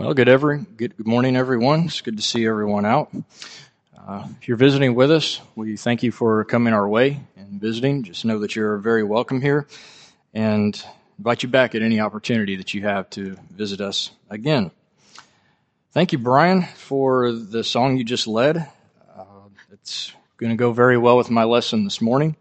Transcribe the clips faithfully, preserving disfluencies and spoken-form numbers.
Well, good every good, good morning, everyone. It's good to see everyone out. Uh, if you're visiting with us, we thank you for coming our way and visiting. Just know that you're very welcome here, and invite you back at any opportunity that you have to visit us again. Thank you, Brian, for the song you just led. Uh, it's going to go very well with my lesson this morning.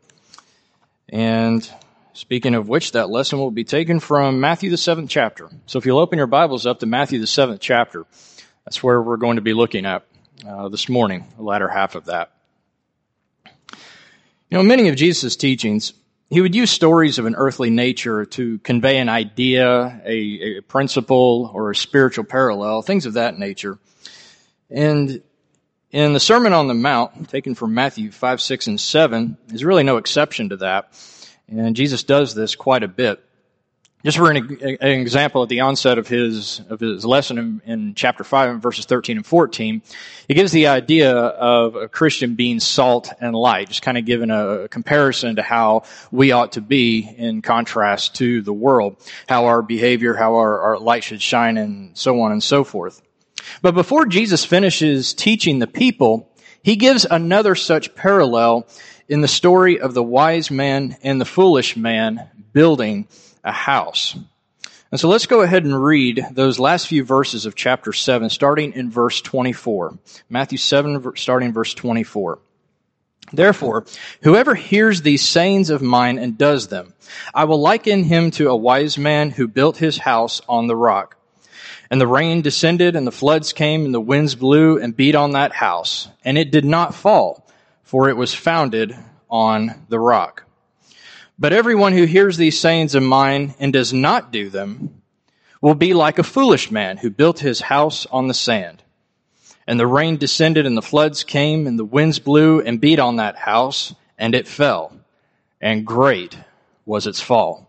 And speaking of which, that lesson will be taken from Matthew, the seventh chapter. So if you'll open your Bibles up to Matthew, the seventh chapter, that's where we're going to be looking at uh, this morning, the latter half of that. You know, many of Jesus' teachings, he would use stories of an earthly nature to convey an idea, a, a principle, or a spiritual parallel, things of that nature. And in the Sermon on the Mount, taken from Matthew five, six, and seven, is really no exception to that. And Jesus does this quite a bit. Just for an, an example, at the onset of his of his lesson in, in chapter five, verses thirteen and fourteen, he gives the idea of a Christian being salt and light, just kind of giving a comparison to how we ought to be in contrast to the world, how our behavior, how our, our light should shine, and so on and so forth. But before Jesus finishes teaching the people, he gives another such parallel in the story of the wise man and the foolish man building a house. And so let's go ahead and read those last few verses of chapter seven, starting in verse twenty-four. Matthew seven, starting in verse twenty-four. Therefore, whoever hears these sayings of mine and does them, I will liken him to a wise man who built his house on the rock. And the rain descended, and the floods came, and the winds blew and beat on that house, and it did not fall, for it was founded on the rock. But everyone who hears these sayings of mine and does not do them will be like a foolish man who built his house on the sand. And the rain descended, and the floods came, and the winds blew and beat on that house, and it fell, and great was its fall.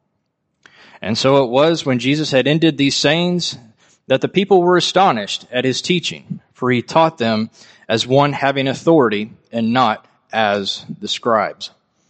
And so it was, when Jesus had ended these sayings, that the people were astonished at his teaching, for he taught them as one having authority and not as the scribes.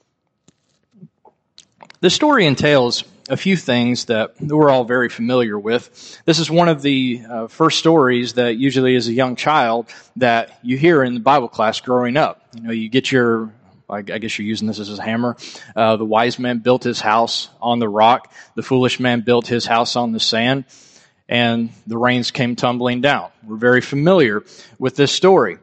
The story entails a few things that we're all very familiar with. This is one of the uh, first stories that usually as a young child that you hear in the Bible class growing up. You know, you get your, I guess you're using this as a hammer. Uh, the wise man built his house on the rock. The foolish man built his house on the sand. And the rains came tumbling down. We're very familiar with this story.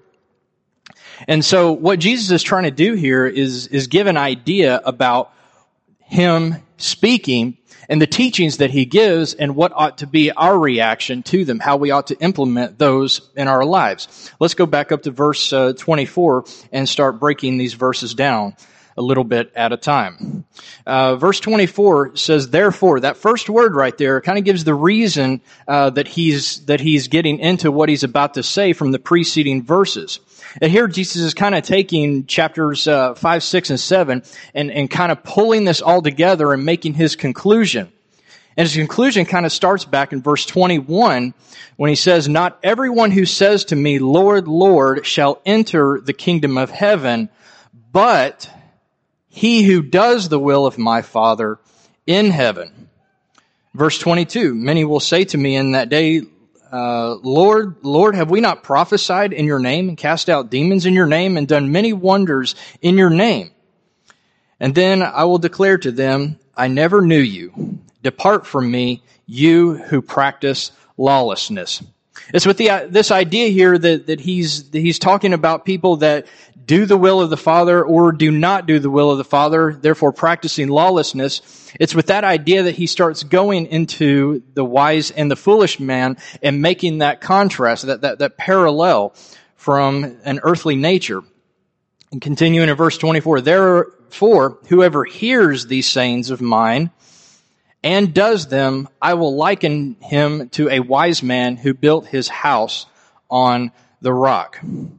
And so what Jesus is trying to do here is, is give an idea about him speaking and the teachings that he gives and what ought to be our reaction to them, how we ought to implement those in our lives. Let's go back up to verse uh, twenty-four and start breaking these verses down a little bit at a time. Uh, verse twenty-four says, therefore, that first word right there kind of gives the reason uh, that he's that he's getting into what he's about to say from the preceding verses. And here Jesus is kind of taking chapters uh, five, six, and seven and, and kind of pulling this all together and making his conclusion. And his conclusion kind of starts back in verse twenty-one when he says, not everyone who says to me, Lord, Lord, shall enter the kingdom of heaven, but he who does the will of my Father in heaven. Verse twenty-two, many will say to me in that day, uh, Lord, Lord, have we not prophesied in your name and cast out demons in your name and done many wonders in your name? And then I will declare to them, I never knew you. Depart from me, you who practice lawlessness. It's with the, this idea here that, that he's, that he's talking about people that do the will of the Father or do not do the will of the Father, therefore practicing lawlessness. It's with that idea that he starts going into the wise and the foolish man and making that contrast, that, that, that parallel from an earthly nature. And continuing in verse twenty-four, therefore, whoever hears these sayings of mine and does them, I will liken him to a wise man who built his house on the rock.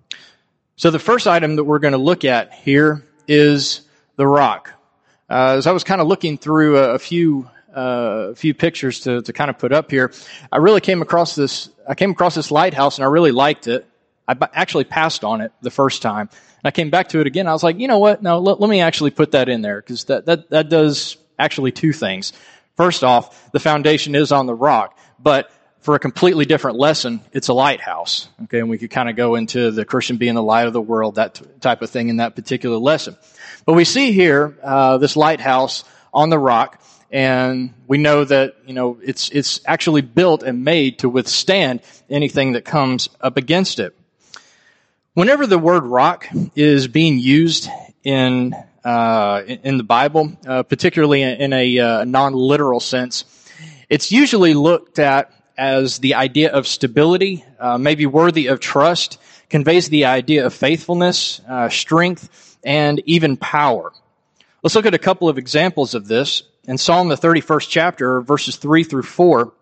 So the first item that we're going to look at here is the rock. Uh, as I was kind of looking through a, a few uh, a few pictures to, to kind of put up here, I really came across this. I came across this lighthouse and I really liked it. I b- actually passed on it the first time. And I came back to it again. I was like, you know what? No, let, let me actually put that in there because that, that that does actually two things. First off, the foundation is on the rock, but for a completely different lesson, it's a lighthouse. Okay, and we could kind of go into the Christian being the light of the world, that t- type of thing in that particular lesson. But we see here uh, this lighthouse on the rock, and we know that, you know, it's it's actually built and made to withstand anything that comes up against it. Whenever the word rock is being used in uh, in the Bible, uh, particularly in a uh, non-literal sense, it's usually looked at as the idea of stability, uh, maybe worthy of trust, conveys the idea of faithfulness, uh, strength, and even power. Let's look at a couple of examples of this. In Psalm, the thirty-first chapter, verses three through four,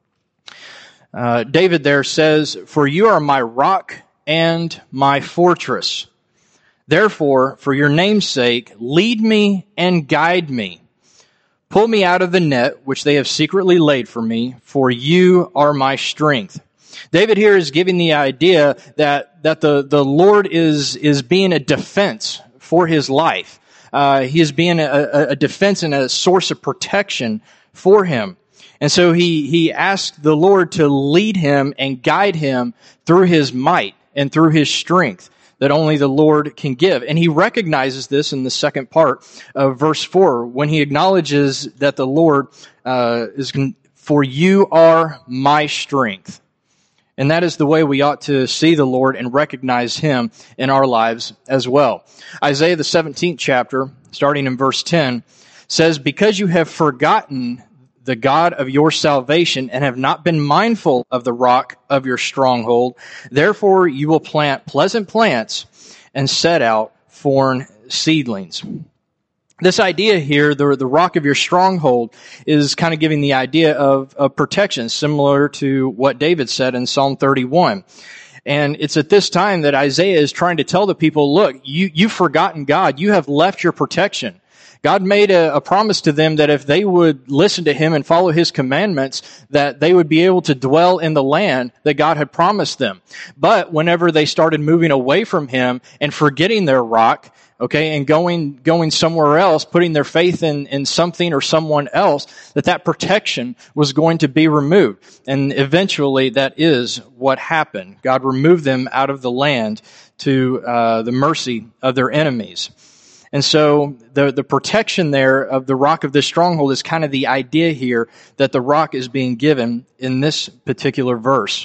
uh, David there says, "For you are my rock and my fortress. Therefore, for your name's sake, lead me and guide me. Pull me out of the net which they have secretly laid for me, for you are my strength." David here is giving the idea that, that the, the Lord is, is being a defense for his life. Uh, he is being a, a defense and a source of protection for him. And so he, he asked the Lord to lead him and guide him through his might and through his strength that only the Lord can give. And he recognizes this in the second part of verse four when he acknowledges that the Lord uh, is, "For you are my strength." And that is the way we ought to see the Lord and recognize him in our lives as well. Isaiah, the seventeenth chapter, starting in verse ten, says, "Because you have forgotten the God of your salvation and have not been mindful of the rock of your stronghold, therefore you will plant pleasant plants and set out foreign seedlings." This idea here, the, the rock of your stronghold, is kind of giving the idea of, of protection, similar to what David said in Psalm thirty-one. And it's at this time that Isaiah is trying to tell the people, look, you, you've forgotten God. You have left your protection. God made a, a promise to them that if they would listen to him and follow his commandments, that they would be able to dwell in the land that God had promised them. But whenever they started moving away from him and forgetting their rock, okay, and going going somewhere else, putting their faith in, in something or someone else, that that protection was going to be removed. And eventually that is what happened. God removed them out of the land to uh, the mercy of their enemies. And so the, the protection there of the rock of this stronghold is kind of the idea here that the rock is being given in this particular verse.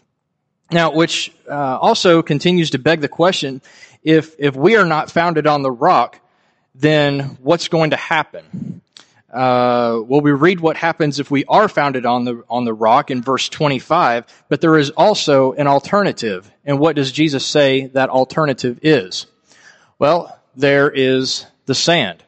Now, which uh, also continues to beg the question, if if we are not founded on the rock, then what's going to happen? Uh, well, we read what happens if we are founded on the on the rock in verse twenty-five, but there is also an alternative. And what does Jesus say that alternative is? Well, there is the sand.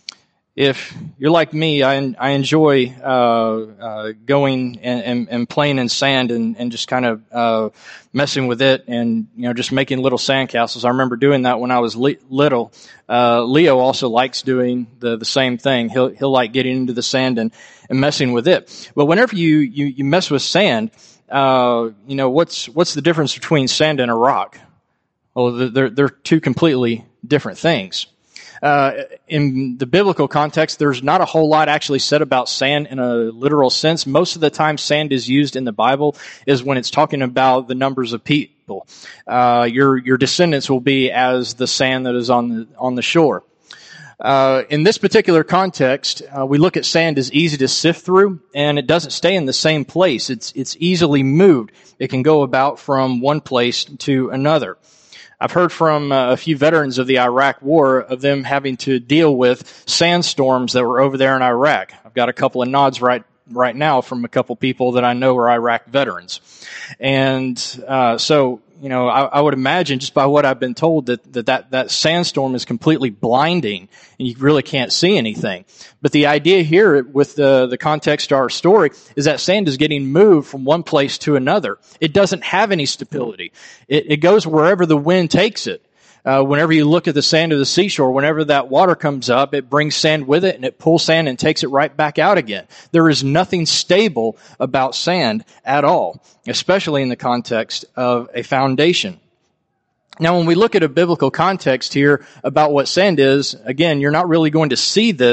If you're like me, I, I enjoy uh, uh, going and, and, and playing in sand and, and just kind of uh, messing with it and, you know, just making little sandcastles. I remember doing that when I was li- little. Uh, Leo also likes doing the, the same thing. He'll he'll like getting into the sand and, and messing with it. But whenever you, you, you mess with sand, uh, you know, what's what's the difference between sand and a rock? Well, they're they're two completely different things. Uh, in the biblical context, there's not a whole lot actually said about sand in a literal sense. Most of the time sand is used in the Bible is when it's talking about the numbers of people. Uh, your, your descendants will be as the sand that is on the, on the shore. Uh, in this particular context, uh, we look at sand as easy to sift through, and it doesn't stay in the same place. It's, it's easily moved. It can go about from one place to another. I've heard from uh, a few veterans of the Iraq War of them having to deal with sandstorms that were over there in Iraq. I've got a couple of nods right right now from a couple people that I know are Iraq veterans. And uh, so, you know, I, I would imagine just by what I've been told that, that that that sandstorm is completely blinding and you really can't see anything. But the idea here with the, the context to our story is that sand is getting moved from one place to another. It doesn't have any stability. It, it goes wherever the wind takes it. Uh, whenever you look at the sand of the seashore, whenever that water comes up, it brings sand with it and it pulls sand and takes it right back out again. There is nothing stable about sand at all, especially in the context of a foundation. Now, when we look at a biblical context here about what sand is, again, you're not really going to see this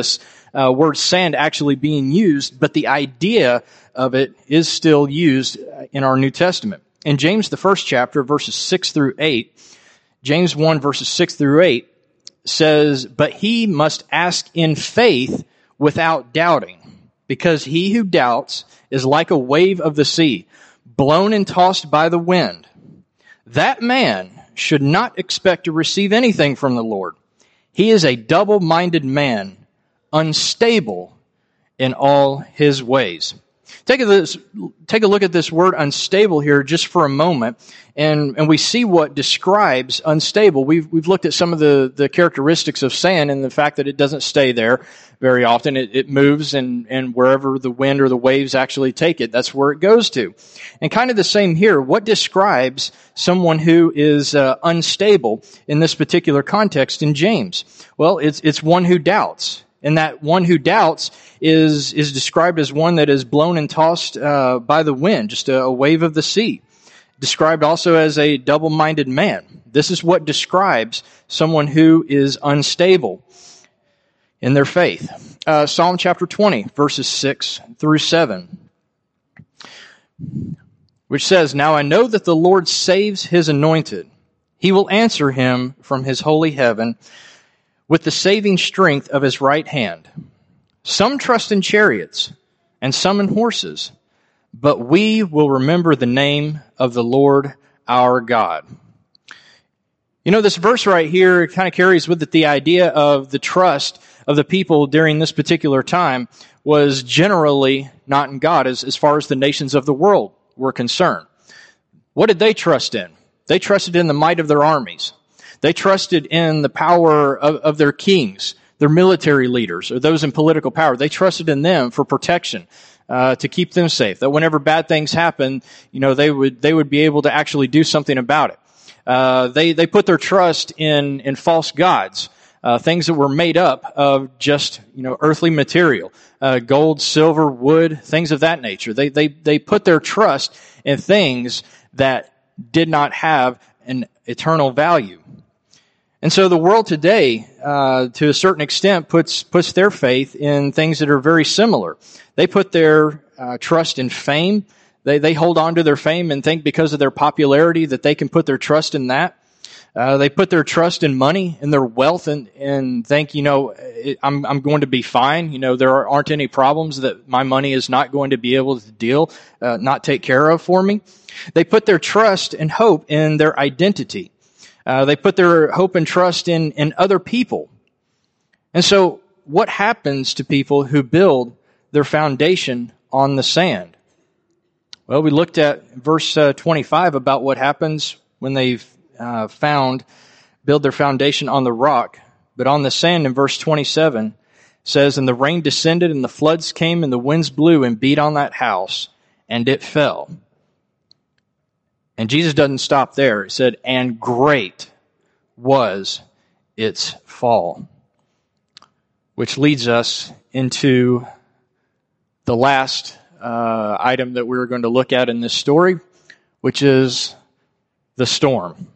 uh, word sand actually being used, but the idea of it is still used in our New Testament. In James, the first chapter, verses six through eight, James one, verses six through eight, says, "But he must ask in faith without doubting, because he who doubts is like a wave of the sea, blown and tossed by the wind. That man should not expect to receive anything from the Lord. He is a double-minded man, unstable in all his ways." Take a, take a look at this word unstable here just for a moment, and, and we see what describes unstable. We've, we've looked at some of the, the characteristics of sand and the fact that it doesn't stay there very often. It, it moves, and, and wherever the wind or the waves actually take it, that's where it goes to. And kind of the same here. What describes someone who is uh, unstable in this particular context in James? Well, it's, it's one who doubts. And that one who doubts is is described as one that is blown and tossed uh, by the wind, just a, a wave of the sea. Described also as a double-minded man. This is what describes someone who is unstable in their faith. Uh, Psalm chapter twenty, verses six through seven, which says, "Now I know that the Lord saves his anointed. He will answer him from his holy heaven with the saving strength of his right hand. Some trust in chariots and some in horses, but we will remember the name of the Lord our God." You know, this verse right here kind of carries with it the idea of the trust of the people during this particular time was generally not in God as, as far as the nations of the world were concerned. What did they trust in? They trusted in the might of their armies. They trusted in the power of, of their kings, their military leaders, or those in political power. They trusted in them for protection, uh, to keep them safe. That whenever bad things happen, you know, they would they would be able to actually do something about it. Uh, they they put their trust in in false gods, uh, things that were made up of just you know earthly material, uh, gold, silver, wood, things of that nature. They they they put their trust in things that did not have an eternal value. And so the world today, uh, to a certain extent, puts puts their faith in things that are very similar. They put their uh, trust in fame. They they hold on to their fame and think because of their popularity that they can put their trust in that. Uh, they put their trust in money and their wealth, and and think, you know, it, I'm I'm going to be fine. You know, there aren't any problems that my money is not going to be able to deal, uh, not take care of for me. They put their trust and hope in their identity. Uh, they put their hope and trust in, in other people. And so what happens to people who build their foundation on the sand? Well, we looked at verse uh, twenty-five about what happens when they've uh, found, build their foundation on the rock. But on the sand in verse twenty-seven says, "And the rain descended, and the floods came, and the winds blew and beat on that house, and it fell." And Jesus doesn't stop there. It said, "And great was its fall." Which leads us into the last uh, item that we're going to look at in this story, which is the storm.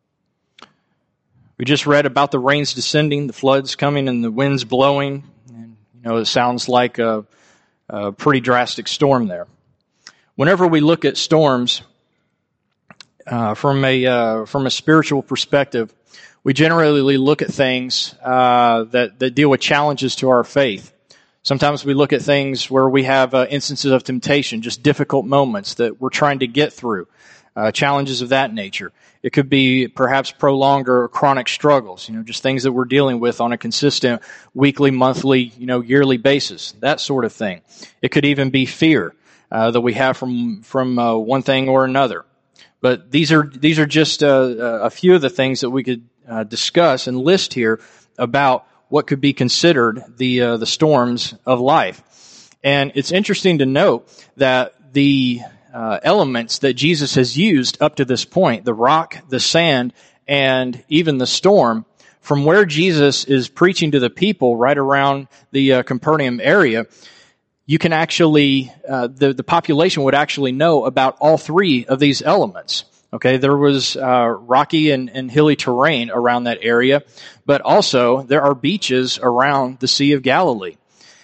We just read about the rains descending, the floods coming, and the winds blowing. And, you know, it sounds like a, a pretty drastic storm there. Whenever we look at storms, Uh, from a uh, from a spiritual perspective, we generally look at things uh, that that deal with challenges to our faith. Sometimes we look at things where we have uh, instances of temptation, just difficult moments that we're trying to get through, uh, challenges of that nature. It could be perhaps prolonged or chronic struggles, you know, just things that we're dealing with on a consistent weekly, monthly, you know, yearly basis, that sort of thing. It could even be fear uh, that we have from from uh, one thing or another. But these are these are just uh, a few of the things that we could uh, discuss and list here about what could be considered the uh, the storms of life. And it's interesting to note that the uh, elements that Jesus has used up to this point, the rock, the sand, and even the storm, from where Jesus is preaching to the people right around the uh, Capernaum area, you can actually, uh, the, the population would actually know about all three of these elements. Okay, there was uh, rocky and, and hilly terrain around that area, but also there are beaches around the Sea of Galilee.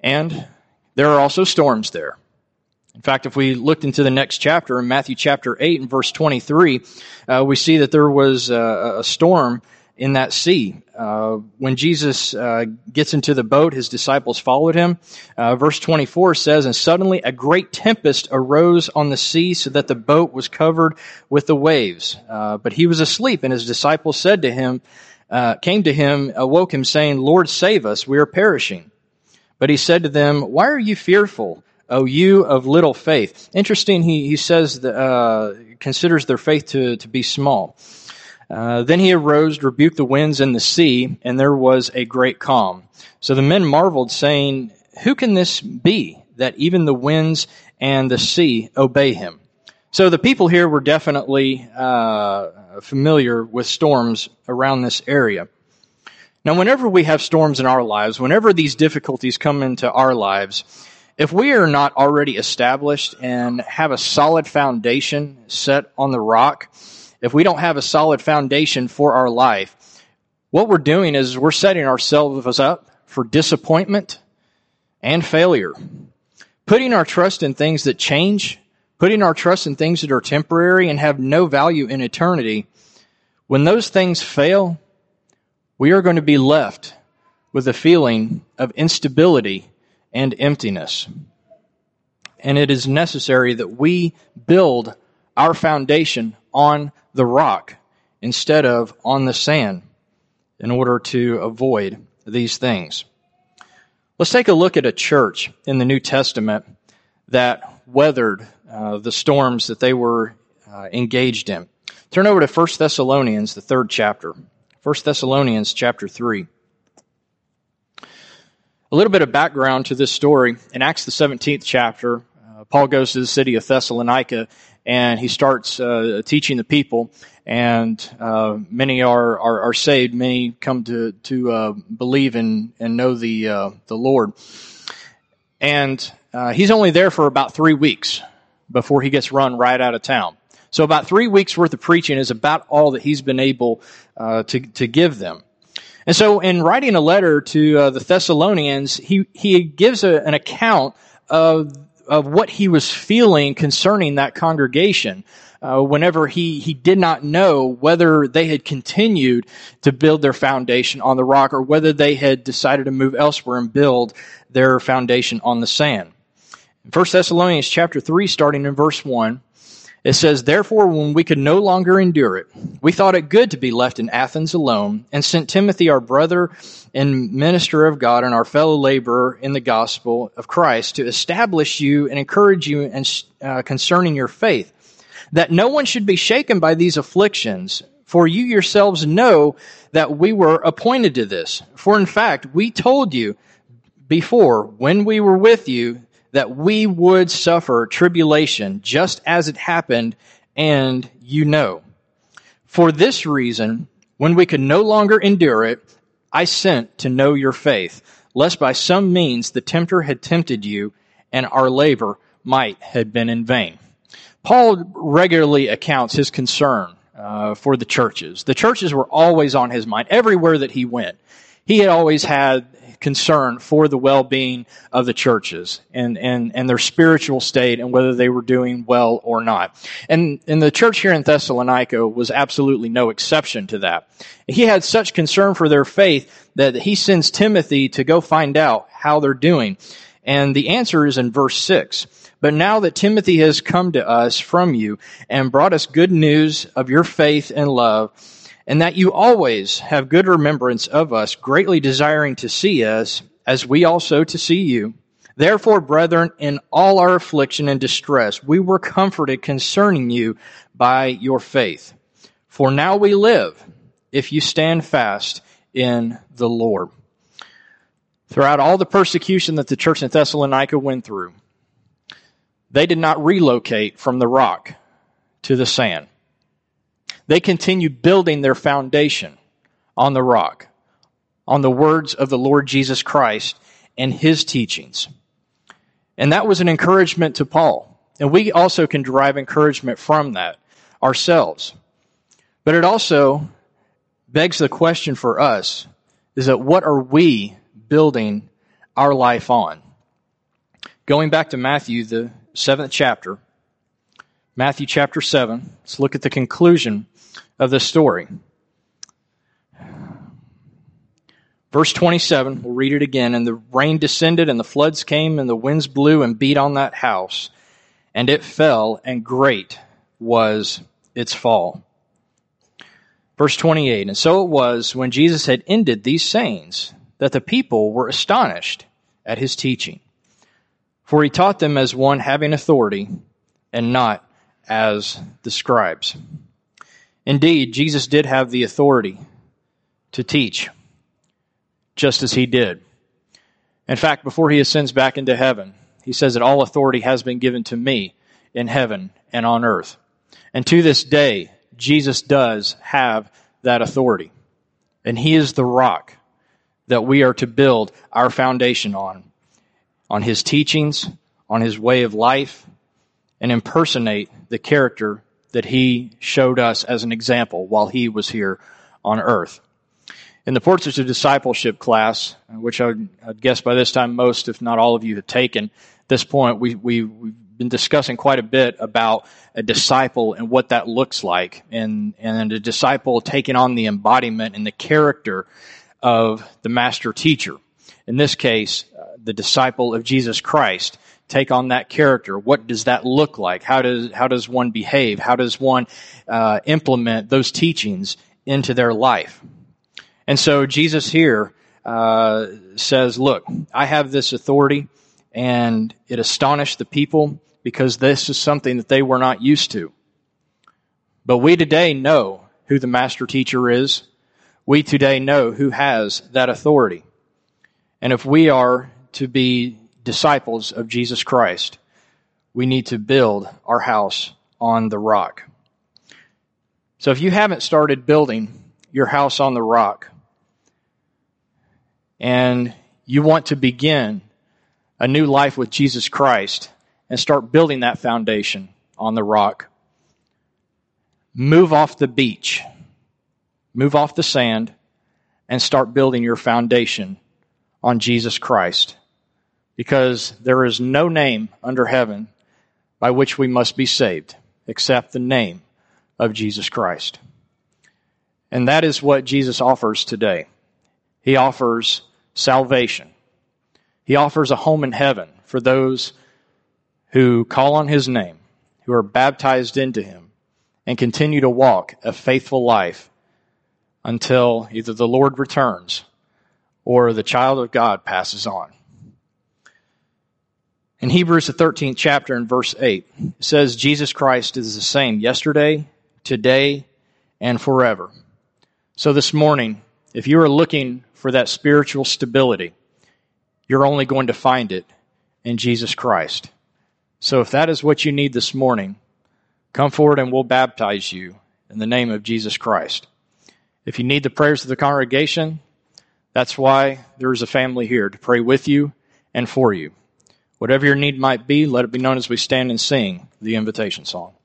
And there are also storms there. In fact, if we looked into the next chapter, in Matthew chapter eight and verse twenty-three, uh, we see that there was a, a storm in that sea. Uh, when Jesus uh, gets into the boat, his disciples followed him. Uh, verse twenty-four says, "And suddenly a great tempest arose on the sea, so that the boat was covered with the waves. Uh, but he was asleep, and his disciples said to him, uh, came to him, awoke him, saying, 'Lord, save us, we are perishing.' But he said to them, 'Why are you fearful, O you of little faith?'" Interesting, he, he says, that, uh, considers their faith to, to be small. Uh, then he arose, rebuked the winds and the sea, and there was a great calm. So the men marveled, saying, "Who can this be, that even the winds and the sea obey him?" So the people here were definitely uh, familiar with storms around this area. Now, whenever we have storms in our lives, whenever these difficulties come into our lives, if we are not already established and have a solid foundation set on the rock, if we don't have a solid foundation for our life, what we're doing is we're setting ourselves up for disappointment and failure. Putting our trust in things that change, putting our trust in things that are temporary and have no value in eternity, when those things fail, we are going to be left with a feeling of instability and emptiness. And it is necessary that we build our foundation on the rock instead of on the sand in order to avoid these things. Let's take a look at a church in the New Testament that weathered uh, the storms that they were uh, engaged in. Turn over to First Thessalonians, the third chapter. First Thessalonians chapter three. A little bit of background to this story. In Acts the seventeenth chapter, uh, Paul goes to the city of Thessalonica and he starts uh, teaching the people, and uh, many are, are are saved. Many come to to uh, believe and and know the uh, the Lord. And uh, he's only there for about three weeks before he gets run right out of town. So about three weeks worth of preaching is about all that he's been able uh, to to give them. And so, in writing a letter to uh, the Thessalonians, he he gives a, an account of of what he was feeling concerning that congregation. Uh, whenever he he did not know whether they had continued to build their foundation on the rock or whether they had decided to move elsewhere and build their foundation on the sand. In First Thessalonians chapter three, starting in verse one, it says, "Therefore, when we could no longer endure it, we thought it good to be left in Athens alone, and sent Timothy, our brother and minister of God, and our fellow laborer in the gospel of Christ, to establish you and encourage you and, uh, concerning your faith, that no one should be shaken by these afflictions, for you yourselves know that we were appointed to this. For in fact, we told you before, when we were with you, that we would suffer tribulation, just as it happened, and you know. For this reason, when we could no longer endure it, I sent to know your faith, lest by some means the tempter had tempted you, and our labor might have been in vain." Paul regularly accounts his concern uh, for the churches. The churches were always on his mind, everywhere that he went. He had always had concern for the well-being of the churches and, and, and their spiritual state and whether they were doing well or not. And, and the church here in Thessalonica was absolutely no exception to that. He had such concern for their faith that he sends Timothy to go find out how they're doing. And the answer is in verse six. "But now that Timothy has come to us from you and brought us good news of your faith and love, and that you always have good remembrance of us, greatly desiring to see us, as we also to see you. Therefore, brethren, in all our affliction and distress, we were comforted concerning you by your faith. For now we live, if you stand fast in the Lord." Throughout all the persecution that the church in Thessalonica went through, they did not relocate from the rock to the sand. They continued building their foundation on the rock, on the words of the Lord Jesus Christ and his teachings. And that was an encouragement to Paul. And we also can derive encouragement from that ourselves. But it also begs the question for us, is that what are we building our life on? Going back to Matthew, the seventh chapter, Matthew chapter seven, let's look at the conclusion of this story. Verse twenty-seven, we'll read it again. And the rain descended, and the floods came, and the winds blew and beat on that house, and it fell, and great was its fall. Verse twenty-eight, and so it was, when Jesus had ended these sayings, that the people were astonished at his teaching. For he taught them as one having authority, and not as the scribes. Indeed, Jesus did have the authority to teach, just as he did. In fact, before he ascends back into heaven, he says that all authority has been given to me in heaven and on earth. And to this day, Jesus does have that authority. And he is the rock that we are to build our foundation on, on his teachings, on his way of life, and impersonate the character that he showed us as an example while he was here on earth. In the Portraits of Discipleship class, which I would I'd guess by this time most, if not all of you, have taken, at this point we, we, we've been discussing quite a bit about a disciple and what that looks like, and, and a disciple taking on the embodiment and the character of the master teacher. In this case, uh, the disciple of Jesus Christ take on that character. What does that look like? How does how does one behave? How does one uh, implement those teachings into their life? And so Jesus here uh, says, look, I have this authority, and it astonished the people because this is something that they were not used to. But we today know who the master teacher is. We today know who has that authority. And if we are to be disciples of Jesus Christ, we need to build our house on the rock. So if you haven't started building your house on the rock, and you want to begin a new life with Jesus Christ and start building that foundation on the rock, move off the beach, move off the sand, and start building your foundation on Jesus Christ. Because there is no name under heaven by which we must be saved except the name of Jesus Christ. And that is what Jesus offers today. He offers salvation. He offers a home in heaven for those who call on his name, who are baptized into him, and continue to walk a faithful life until either the Lord returns or the child of God passes on. In Hebrews, the thirteenth chapter, in verse eight, it says, Jesus Christ is the same yesterday, today, and forever. So this morning, if you are looking for that spiritual stability, you're only going to find it in Jesus Christ. So if that is what you need this morning, come forward and we'll baptize you in the name of Jesus Christ. If you need the prayers of the congregation, that's why there is a family here to pray with you and for you. Whatever your need might be, let it be known as we stand and sing the invitation song.